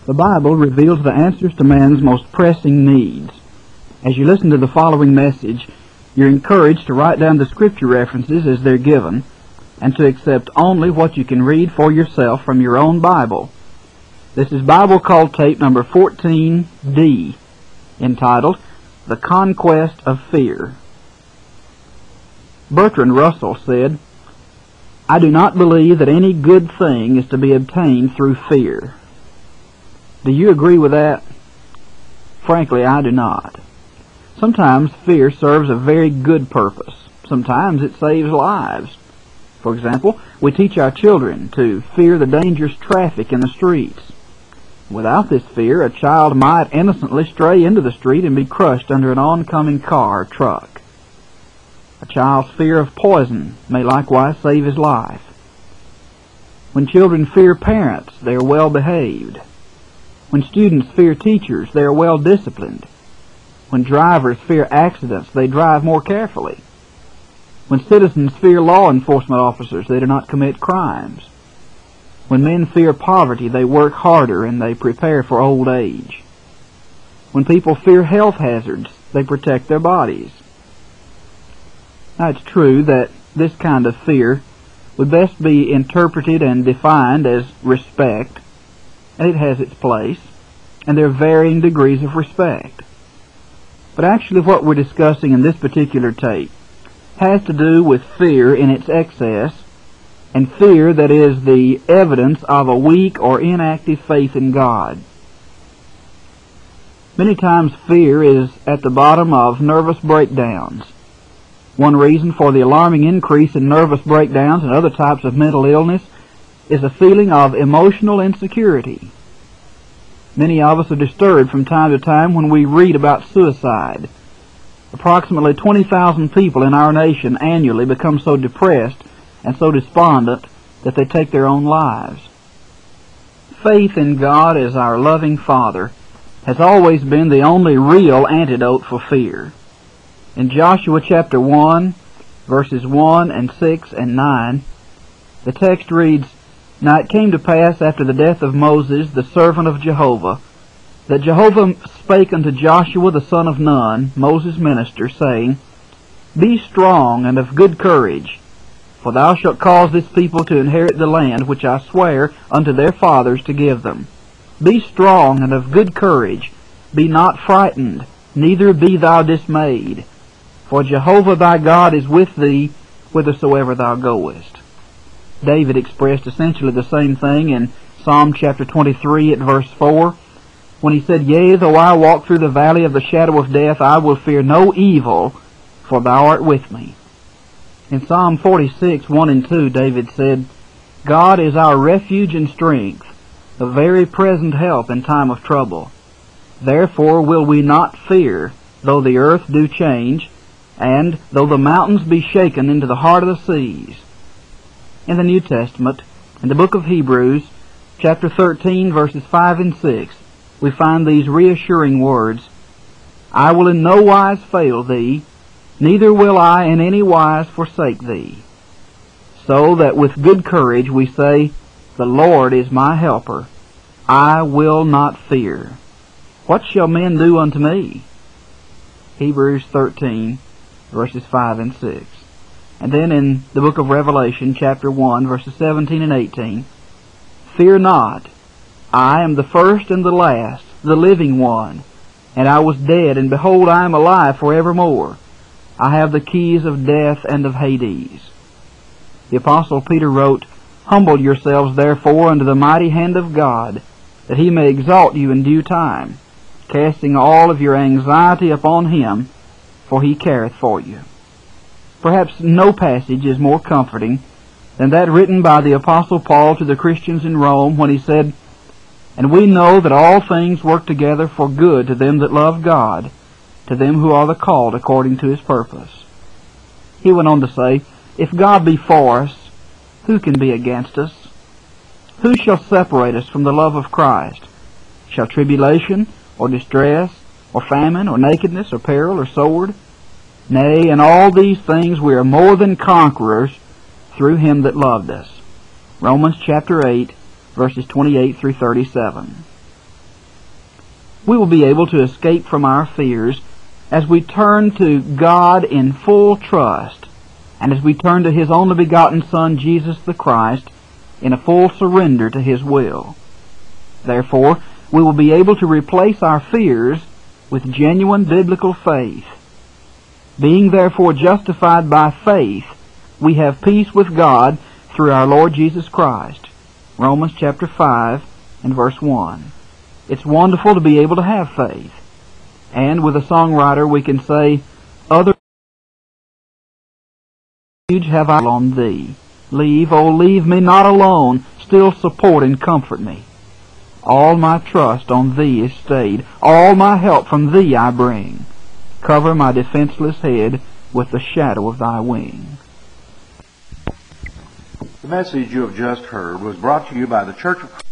The Bible reveals the answers to man's most pressing needs. As you listen to the following message, you're encouraged to write down the scripture references as they're given and to accept only what you can read for yourself from your own Bible. This is Bible Call Tape number 14D, entitled The Conquest of Fear. Bertrand Russell said, "I do not believe that any good thing is to be obtained through fear." Do you agree with that? Frankly, I do not. Sometimes fear serves a very good purpose. Sometimes it saves lives. For example, we teach our children to fear the dangerous traffic in the streets. Without this fear, a child might innocently stray into the street and be crushed under an oncoming car or truck. A child's fear of poison may likewise save his life. When children fear parents, they are well behaved. When students fear teachers, they are well disciplined. When drivers fear accidents, they drive more carefully. When citizens fear law enforcement officers, they do not commit crimes. When men fear poverty, they work harder and they prepare for old age. When people fear health hazards, they protect their bodies. Now, it's true that this kind of fear would best be interpreted and defined as respect, and it has its place, and there are varying degrees of respect. But actually what we're discussing in this particular tape has to do with fear in its excess, and fear that is the evidence of a weak or inactive faith in God. Many times fear is at the bottom of nervous breakdowns. One reason for the alarming increase in nervous breakdowns and other types of mental illness is a feeling of emotional insecurity. Many of us are disturbed from time to time when we read about suicide. Approximately 20,000 people in our nation annually become so depressed and so despondent that they take their own lives. Faith in God as our loving Father has always been the only real antidote for fear. In Joshua chapter 1, verses 1 and 6 and 9, the text reads, "Now it came to pass after the death of Moses, the servant of Jehovah, that Jehovah spake unto Joshua the son of Nun, Moses' minister, saying, Be strong and of good courage, for thou shalt cause this people to inherit the land which I swear unto their fathers to give them. Be strong and of good courage, be not frightened, neither be thou dismayed, for Jehovah thy God is with thee whithersoever thou goest." David expressed essentially the same thing in Psalm chapter 23 at verse 4, when he said, "Yea, though I walk through the valley of the shadow of death, I will fear no evil, for thou art with me." In Psalm 46, 1 and 2, David said, "God is our refuge and strength, a very present help in time of trouble. Therefore will we not fear, though the earth do change, and though the mountains be shaken into the heart of the seas." In the New Testament, in the book of Hebrews, chapter 13, verses 5 and 6, we find these reassuring words, "I will in no wise fail thee, neither will I in any wise forsake thee." So that with good courage we say, "The Lord is my helper, I will not fear. What shall men do unto me?" Hebrews 13, verses 5 and 6. And then in the book of Revelation, chapter 1, verses 17 and 18, "Fear not, I am the first and the last, the living one. And I was dead, and behold, I am alive forevermore. I have the keys of death and of Hades." The Apostle Peter wrote, "Humble yourselves therefore under the mighty hand of God, that he may exalt you in due time, casting all of your anxiety upon him, for he careth for you." Perhaps no passage is more comforting than that written by the Apostle Paul to the Christians in Rome when he said, "And we know that all things work together for good to them that love God, to them who are the called according to his purpose." He went on to say, "If God be for us, who can be against us? Who shall separate us from the love of Christ? Shall tribulation, or distress, or famine, or nakedness, or peril, or sword? Nay, in all these things we are more than conquerors through him that loved us." Romans chapter 8, verses 28 through 37. we will be able to escape from our fears as we turn to God in full trust, and as we turn to His only begotten Son, Jesus the Christ, in a full surrender to His will. Therefore, we will be able to replace our fears with genuine biblical faith. Being therefore justified by faith, we have peace with God through our Lord Jesus Christ. Romans chapter 5 and verse 1. It's wonderful to be able to have faith. And with a songwriter we can say, "Other refuge have I on Thee. Leave, oh leave me not alone, still support and comfort me. All my trust on Thee is stayed, all my help from Thee I bring. Cover my defenseless head with the shadow of Thy wing." The message you have just heard was brought to you by the Church of